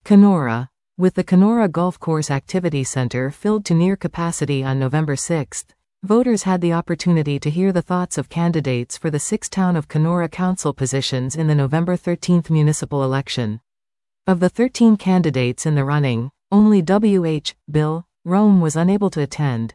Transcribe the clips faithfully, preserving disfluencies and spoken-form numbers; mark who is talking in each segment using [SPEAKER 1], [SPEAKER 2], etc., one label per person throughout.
[SPEAKER 1] Kenora. With the Kenora Golf Course Activity Center filled to near capacity on November sixth, voters had the opportunity to hear the thoughts of candidates for the six Town of Kenora Council positions in the November thirteenth municipal election. Of the thirteen candidates in the running, only W H Bill Rome was unable to attend.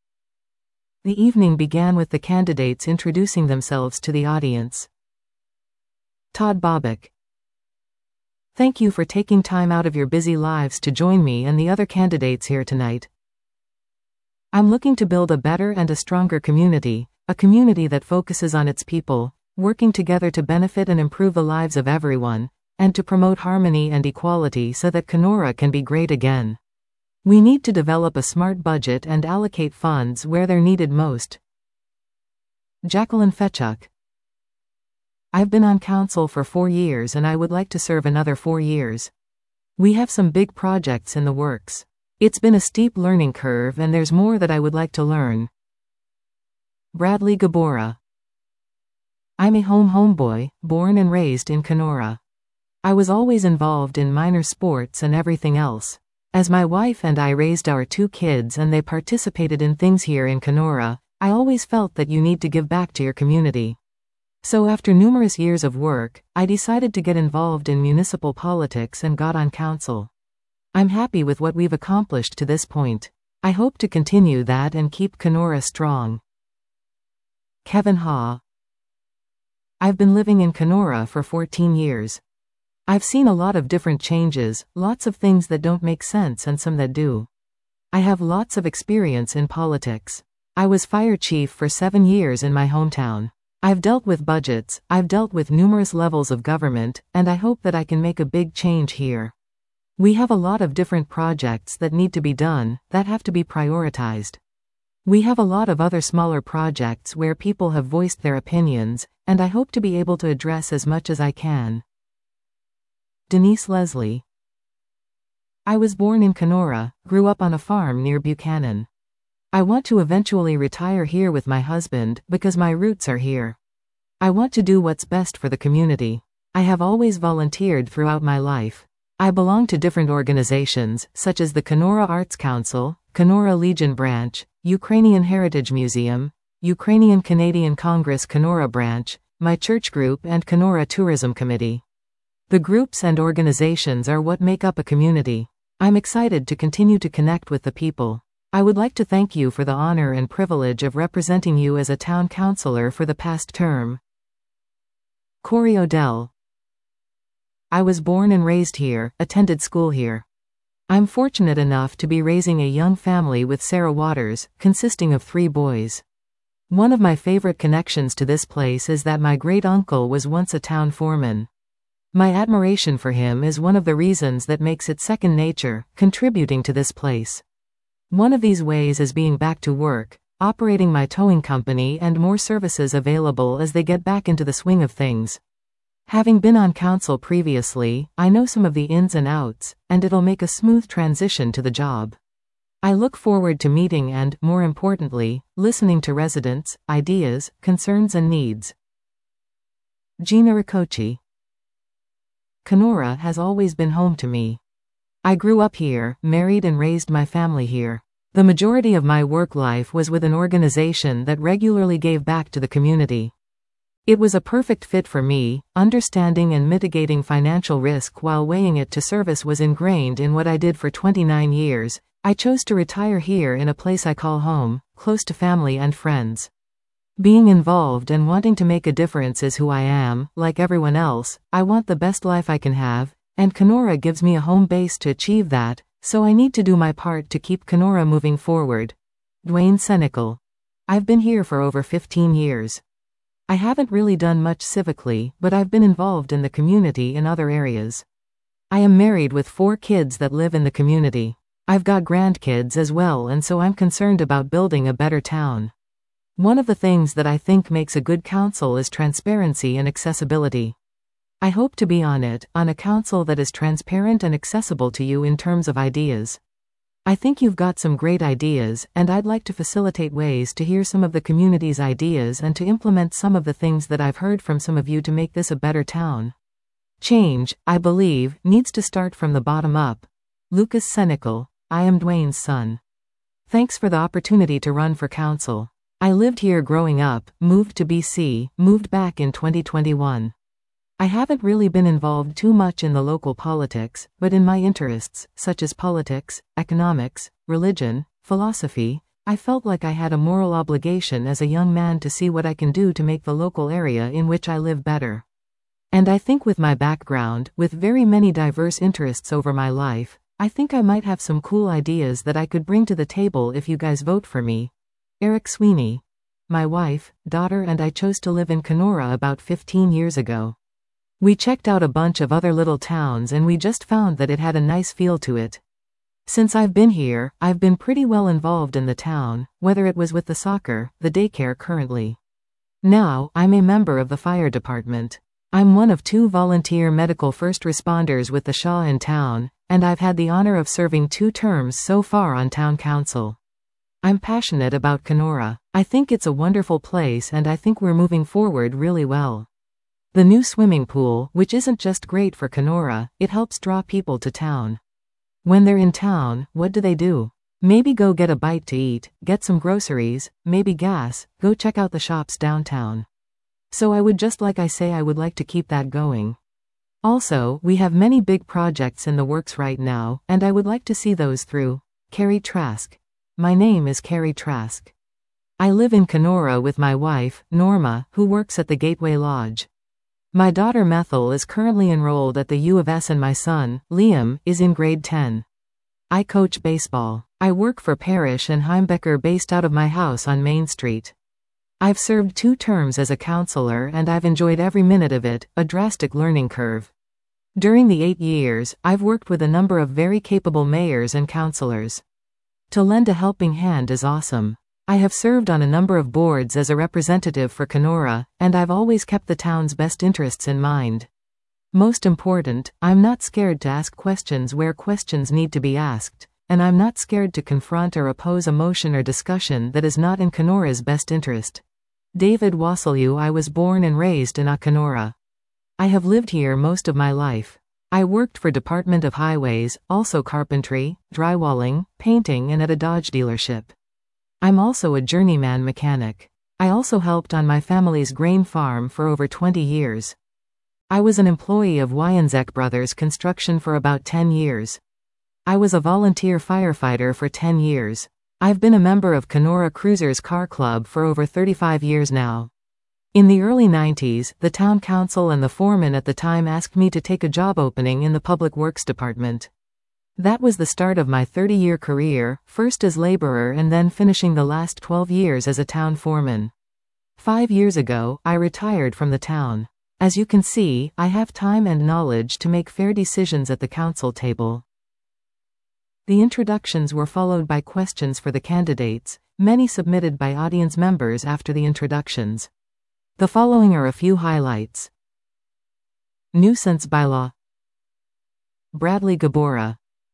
[SPEAKER 1] The evening began with the candidates introducing themselves to the audience. Todd Bobick. Thank you for taking time out of your busy lives to join me and the other candidates here tonight. I'm looking to build a better and a stronger community, a community that focuses on its people, working together to benefit and improve the lives of everyone, and to promote harmony and equality so that Kenora can be great again. We need to develop a smart budget and allocate funds where they're needed most. Jacqueline Fetchuk. I've been on council for four years and I would like to serve another four years. We have some big projects in the works. It's been a steep learning curve and there's more that I would like to learn. Bradley Gabora. I'm a home homeboy, born and raised in Kenora. I was always involved in minor sports and everything else. As my wife and I raised our two kids and they participated in things here in Kenora, I always felt that you need to give back to your community. So after numerous years of work, I decided to get involved in municipal politics and got on council. I'm happy with what we've accomplished to this point. I hope to continue that and keep Kenora strong. Kevin Ha. I've been living in Kenora for fourteen years. I've seen a lot of different changes, lots of things that don't make sense and some that do. I have lots of experience in politics. I was fire chief for seven years in my hometown. I've dealt with budgets, I've dealt with numerous levels of government, and I hope that I can make a big change here. We have a lot of different projects that need to be done, that have to be prioritized. We have a lot of other smaller projects where people have voiced their opinions, and I hope to be able to address as much as I can. Denise Leslie. I was born in Kenora, grew up on a farm near Buchanan. I want to eventually retire here with my husband because my roots are here. I want to do what's best for the community. I have always volunteered throughout my life. I belong to different organizations, such as the Kenora Arts Council, Kenora Legion Branch, Ukrainian Heritage Museum, Ukrainian Canadian Congress Kenora Branch, my church group and Kenora Tourism Committee. The groups and organizations are what make up a community. I'm excited to continue to connect with the people. I would like to thank you for the honor and privilege of representing you as a town councilor for the past term. Corey Odell. I was born and raised here, attended school here. I'm fortunate enough to be raising a young family with Sarah Waters, consisting of three boys. One of my favorite connections to this place is that my great-uncle was once a town foreman. My admiration for him is one of the reasons that makes it second nature, contributing to this place. One of these ways is being back to work, operating my towing company and more services available as they get back into the swing of things. Having been on council previously, I know some of the ins and outs, and it'll make a smooth transition to the job. I look forward to meeting and, more importantly, listening to residents, ideas, concerns and needs. Gina Ricochi. Kenora has always been home to me. I grew up here, married and raised my family here. The majority of my work life was with an organization that regularly gave back to the community. It was a perfect fit for me. Understanding and mitigating financial risk while weighing it to service was ingrained in what I did for twenty-nine years. I chose to retire here in a place I call home, close to family and friends. Being involved and wanting to make a difference is who I am. Like everyone else, I want the best life I can have, and Kenora gives me a home base to achieve that, so I need to do my part to keep Kenora moving forward. Dwayne Senecal. I've been here for over fifteen years. I haven't really done much civically, but I've been involved in the community in other areas. I am married with four kids that live in the community. I've got grandkids as well, and so I'm concerned about building a better town. One of the things that I think makes a good council is transparency and accessibility. I hope to be on it, on a council that is transparent and accessible to you in terms of ideas. I think you've got some great ideas, and I'd like to facilitate ways to hear some of the community's ideas and to implement some of the things that I've heard from some of you to make this a better town. Change, I believe, needs to start from the bottom up. Lucas Senecal. I am Dwayne's son. Thanks for the opportunity to run for council. I lived here growing up, moved to B C, moved back in twenty twenty-one. I haven't really been involved too much in the local politics, but in my interests, such as politics, economics, religion, philosophy, I felt like I had a moral obligation as a young man to see what I can do to make the local area in which I live better. And I think with my background, with very many diverse interests over my life, I think I might have some cool ideas that I could bring to the table if you guys vote for me. Eric Sweeney. My wife, daughter and I chose to live in Kenora about fifteen years ago. We checked out a bunch of other little towns and we just found that it had a nice feel to it. Since I've been here, I've been pretty well involved in the town, whether it was with the soccer, the daycare currently. Now, I'm a member of the fire department. I'm one of two volunteer medical first responders with the Shaw in town, and I've had the honor of serving two terms so far on town council. I'm passionate about Kenora. I think it's a wonderful place and I think we're moving forward really well. The new swimming pool, which isn't just great for Kenora, it helps draw people to town. When they're in town, what do they do? Maybe go get a bite to eat, get some groceries, maybe gas, go check out the shops downtown. So I would just like I say I would like to keep that going. Also, we have many big projects in the works right now, and I would like to see those through. Carrie Trask. My name is Carrie Trask. I live in Kenora with my wife, Norma, who works at the Gateway Lodge. My daughter Methel is currently enrolled at the U of S and my son, Liam, is in grade ten. I coach baseball. I work for Parrish and Heimbecker based out of my house on Main Street. I've served two terms as a counselor and I've enjoyed every minute of it, a drastic learning curve. During the eight years, I've worked with a number of very capable mayors and counselors. To lend a helping hand is awesome. I have served on a number of boards as a representative for Kenora, and I've always kept the town's best interests in mind. Most important, I'm not scared to ask questions where questions need to be asked, and I'm not scared to confront or oppose a motion or discussion that is not in Kenora's best interest. David Wassiliou. I was born and raised in Kenora. I have lived here most of my life. I worked for Department of Highways, also carpentry, drywalling, painting and at a Dodge dealership. I'm also a journeyman mechanic. I also helped on my family's grain farm for over twenty years. I was an employee of Wyanzek Brothers Construction for about ten years. I was a volunteer firefighter for ten years. I've been a member of Kenora Cruisers Car Club for over thirty-five years now. In the early nineties, the town council and the foreman at the time asked me to take a job opening in the Public Works Department. That was the start of my thirty-year career, first as laborer and then finishing the last twelve years as a town foreman. Five years ago, I retired from the town. As you can see, I have time and knowledge to make fair decisions at the council table. The introductions were followed by questions for the candidates, many submitted by audience members after the introductions. The following are a few highlights. Nuisance bylaw. Bradley Gabora.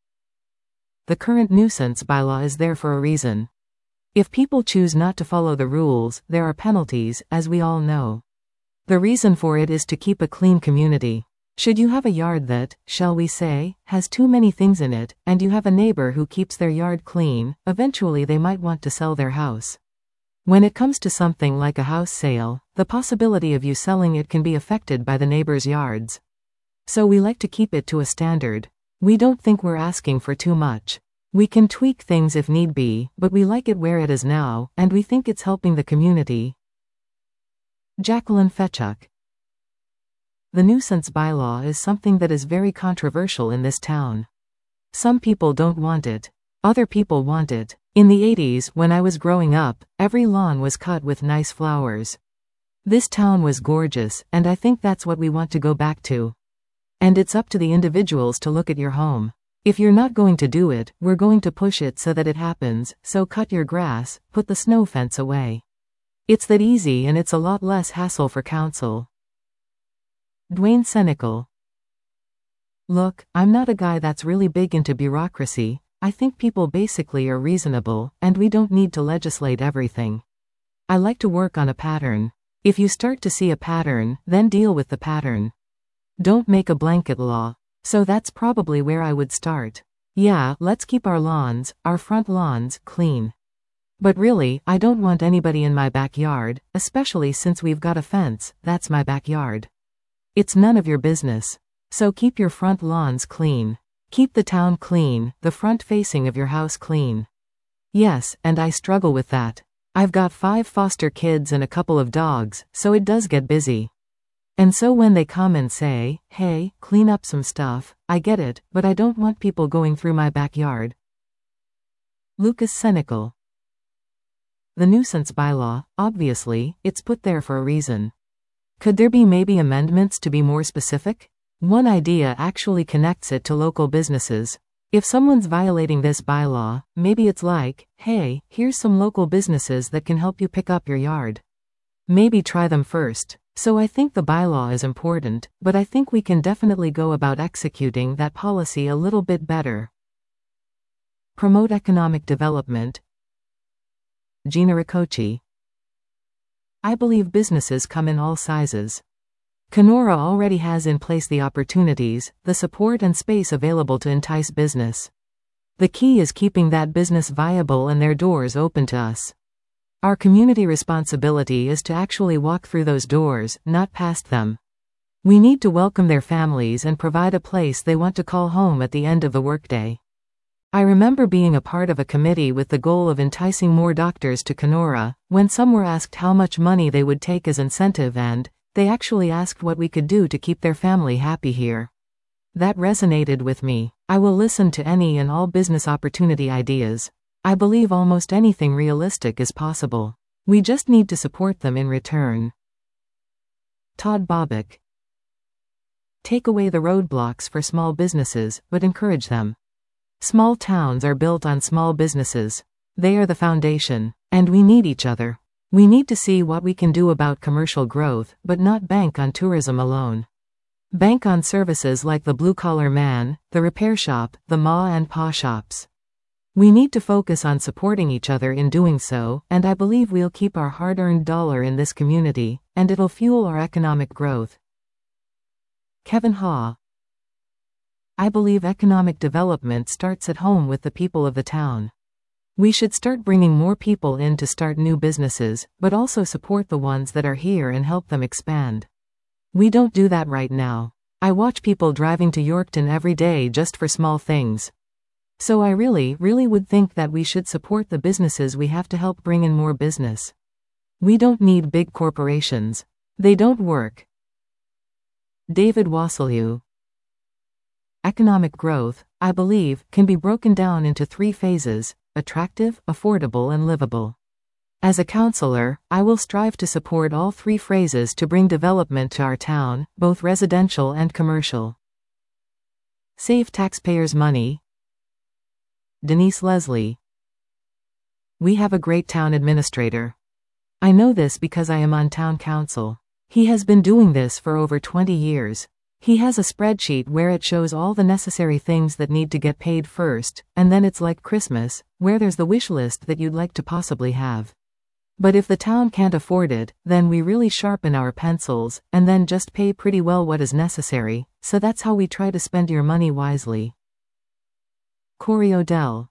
[SPEAKER 1] The current nuisance bylaw is there for a reason. If people choose not to follow the rules, there are penalties, as we all know. The reason for it is to keep a clean community. Should you have a yard that, shall we say, has too many things in it, and you have a neighbor who keeps their yard clean, eventually they might want to sell their house. When it comes to something like a house sale, the possibility of you selling it can be affected by the neighbor's yards. So we like to keep it to a standard. We don't think we're asking for too much. We can tweak things if need be, but we like it where it is now, and we think it's helping the community. Jacqueline Fechuk. The nuisance bylaw is something that is very controversial in this town. Some people don't want it. Other people want it. In the eighties, when I was growing up, every lawn was cut with nice flowers. This town was gorgeous, and I think that's what we want to go back to. And it's up to the individuals to look at your home. If you're not going to do it, we're going to push it so that it happens, so cut your grass, put the snow fence away. It's that easy and it's a lot less hassle for council. Dwayne Senecal. Look, I'm not a guy that's really big into bureaucracy. I think people basically are reasonable, and we don't need to legislate everything. I like to work on a pattern. If you start to see a pattern, then deal with the pattern. Don't make a blanket law. So that's probably where I would start. Yeah, let's keep our lawns, our front lawns, clean. But really, I don't want anybody in my backyard, especially since we've got a fence. That's my backyard. It's none of your business. So keep your front lawns clean. Keep the town clean, the front facing of your house clean. Yes, and I struggle with that. I've got five foster kids and a couple of dogs, so it does get busy. And so when they come and say, hey, clean up some stuff, I get it, but I don't want people going through my backyard. Lucas Senecal. The nuisance bylaw, obviously, it's put there for a reason. Could there be maybe amendments to be more specific? One idea actually connects it to local businesses. If someone's violating this bylaw, maybe it's like, hey, here's some local businesses that can help you pick up your yard. Maybe try them first. So I think the bylaw is important, but I think we can definitely go about executing that policy a little bit better. Promote economic development. Gina Ricochi. I believe businesses come in all sizes. Kenora already has in place the opportunities, the support and space available to entice business. The key is keeping that business viable and their doors open to us. Our community responsibility is to actually walk through those doors, not past them. We need to welcome their families and provide a place they want to call home at the end of the workday. I remember being a part of a committee with the goal of enticing more doctors to Kenora, when some were asked how much money they would take as incentive and, they actually asked what we could do to keep their family happy here. That resonated with me. I will listen to any and all business opportunity ideas. I believe almost anything realistic is possible. We just need to support them in return. Todd Bobick. Take away the roadblocks for small businesses, but encourage them. Small towns are built on small businesses. They are the foundation, and we need each other. We need to see what we can do about commercial growth, but not bank on tourism alone. Bank on services like the blue-collar man, the repair shop, the ma and pa shops. We need to focus on supporting each other in doing so, and I believe we'll keep our hard-earned dollar in this community, and it'll fuel our economic growth. Kevin Ha. I believe economic development starts at home with the people of the town. We should start bringing more people in to start new businesses, but also support the ones that are here and help them expand. We don't do that right now. I watch people driving to Yorkton every day just for small things. So I really, really would think that we should support the businesses we have to help bring in more business. We don't need big corporations. They don't work. David Wassiliou. Economic growth, I believe, can be broken down into three phases: attractive, affordable and livable. As a councillor, I will strive to support all three phases to bring development to our town, both residential and commercial. Save taxpayers' money. Denise Leslie. We have a great town administrator. I know this because I am on town council. He has been doing this for over twenty years. He has a spreadsheet where it shows all the necessary things that need to get paid first, and then it's like Christmas, where there's the wish list that you'd like to possibly have. But if the town can't afford it, then we really sharpen our pencils, and then just pay pretty well what is necessary, so that's how we try to spend your money wisely. Corey Odell.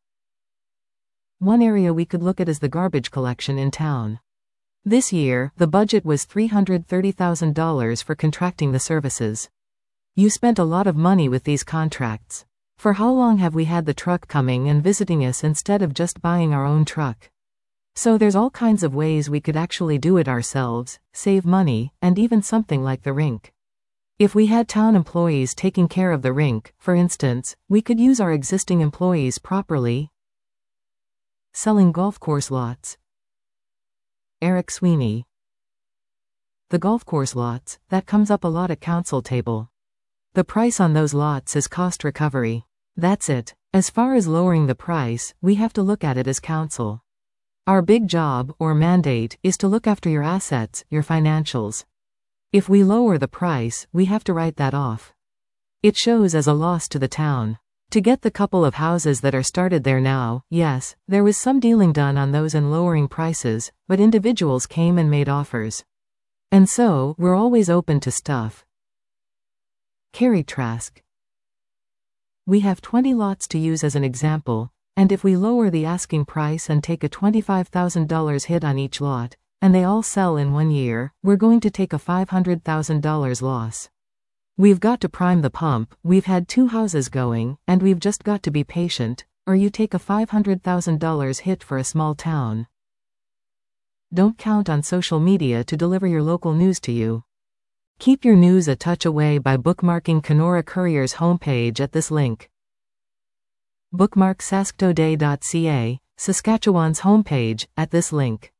[SPEAKER 1] One area we could look at is the garbage collection in town. This year, the budget was three hundred thirty thousand dollars for contracting the services. You spent a lot of money with these contracts. For how long have we had the truck coming and visiting us instead of just buying our own truck? So there's all kinds of ways we could actually do it ourselves, save money, and even something like the rink. If we had town employees taking care of the rink, for instance, we could use our existing employees properly. Selling golf course lots. Eric Sweeney. The golf course lots, that comes up a lot at council table. The price on those lots is cost recovery. That's it. As far as lowering the price, we have to look at it as council. Our big job, or mandate, is to look after your assets, your financials. If we lower the price, we have to write that off. It shows as a loss to the town. To get the couple of houses that are started there now, yes, there was some dealing done on those and lowering prices, but individuals came and made offers. And so, we're always open to stuff. Carrie Trask. We have twenty lots to use as an example, and if we lower the asking price and take a twenty-five thousand dollars hit on each lot, and they all sell in one year, we're going to take a five hundred thousand dollars loss. We've got to prime the pump, we've had two houses going, and we've just got to be patient, or you take a five hundred thousand dollars hit for a small town. Don't count on social media to deliver your local news to you. Keep your news a touch away by bookmarking Kenora Courier's homepage at this link. Bookmark saskatoday dot c a, Saskatchewan's homepage, at this link.